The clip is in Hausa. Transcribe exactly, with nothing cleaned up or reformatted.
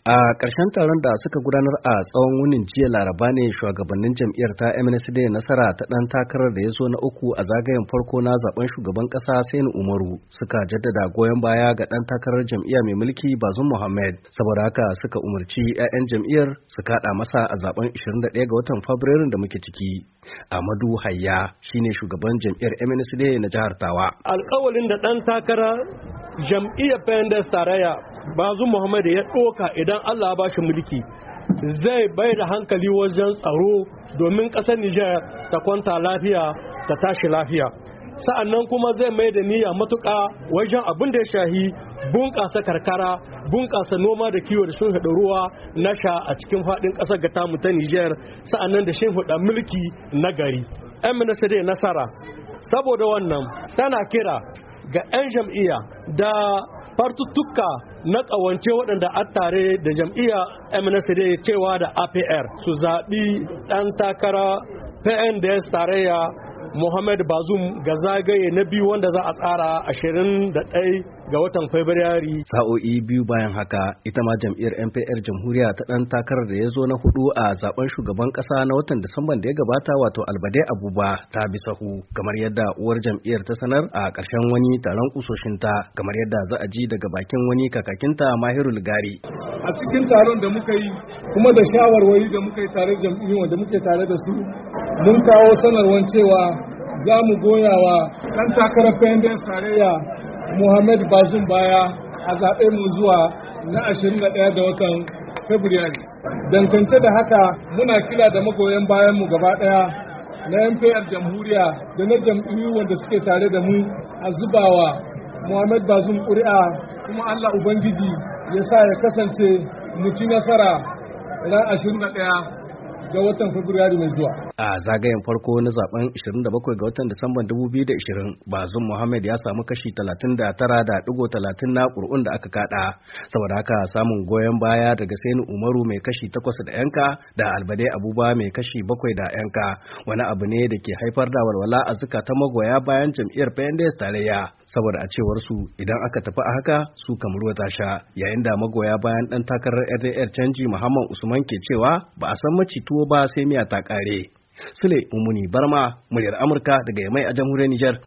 A ƙarshen taron da suka gudanar a tsawon wunin jiya Laraba ne shugabannin jam'iyyar ta M N S D nasara ta ɗan takarar da ya zo na uku a zagayen farko na zaben shugaban ƙasa Sani Umaru suka jaddada goyon baya ga ɗan takarar jam'iyya mai mulki Bazum Muhammad, saboda haka suka umarci 'ya'yan jam'iyyar su kaɗa masa a zaben ishirin da ɗaya ga watan Fabrairun da muke ciki. Amadu Hayya shine shugaban jam'iyyar M N S D na jihar Tawa. Alƙawalin da ɗan takara jam'iyyar P N D S tarayya Bazum Muhammad ya ɗoka idan Allah ya bashi mulki zai bai da hankali wajen tsaro domin ƙasar Nijar ta kwanta lafiya ta tashi lafiya. Sa'annan kuma zai mai da niyya matuƙa wajen abin da ya shahi bunƙasa karkara, bunƙasa noma da kiwo da shimfiɗa ruwa na sha a cikin faɗin ƙasar ga tamu ta Nijar, sa'annan da shimfiɗa mulki na gari. M N S D nasara saboda wannan tana kira ga 'yan jam'iyya da fartuttuka na ƙawance waɗanda a tare da jam'iyya M N S D cewa da A P R su zaɓi ɗan takara P N D S tarayya Muhammad Bazum ga zagaye na biyu wanda za a tsara ashirin da ɗaya ga watan Fabrairu. Sa'o'i biyu bayan haka ita ma jam'iyyar M P R Jamhuriya ta ɗan takarar da ya zo na hudu a zaben shugaban ƙasa na watan Disamban da ya gabata wato Albade Abuba ta bi sahu kamar yadda uwar jam'iyyar ta sanar a ƙarshen wani taron kusoshinta, kamar yadda za a ji daga bakin wani kakakinta Mahirul Gari. A cikin taron da muka yi kuma da shawarwari da muka yi tare jam'iyyun da muke tare da su mun kawo sanarwar cewa za mu goya wa ɗan takarar P N D S tarayya Muhammad Bazum baya a zaɓe mu zuwa na ashirin da ɗaya da watan Fabrairu. Dangance da haka muna kira da magoyan bayan mu gaba ɗaya na M P R Jamhuriya da na jam'iyyu wanda suke tare da mu a zubawa Muhammad Bazum ƙuri'a, kuma Allah Ubangiji ya sa ya kasance mu ci nasara ran ashirin da ɗaya ga watan Fabrairu mai zuwa. A zagayen farko na zaben ishirin da bakwai ga watan Disamban dubu biyu da ishirin, Bazum Muhammad ya samu kashi talatin da tara da ɗigo talatin na ƙuri'un da aka kada. Saboda haka samun goyon baya daga Sani Umaru mai kashi takwas da yanka da Albade Abuba mai kashi bakwai da yanka wani abu ne da ke haifar da walwala a zukatan magoya bayan jam'iyyar P N D S tarayya. Saboda a cewar su idan aka tafi a haka su kamar wata sha, yayin da magoya bayan ɗan takarar R D R canji Muhammad Usman ke cewa ba a san maci tuwo ba sai miya ta ƙare. Sule Mummuni Barma, muryar Amurka daga Yamai a jamhuriyar Nijar.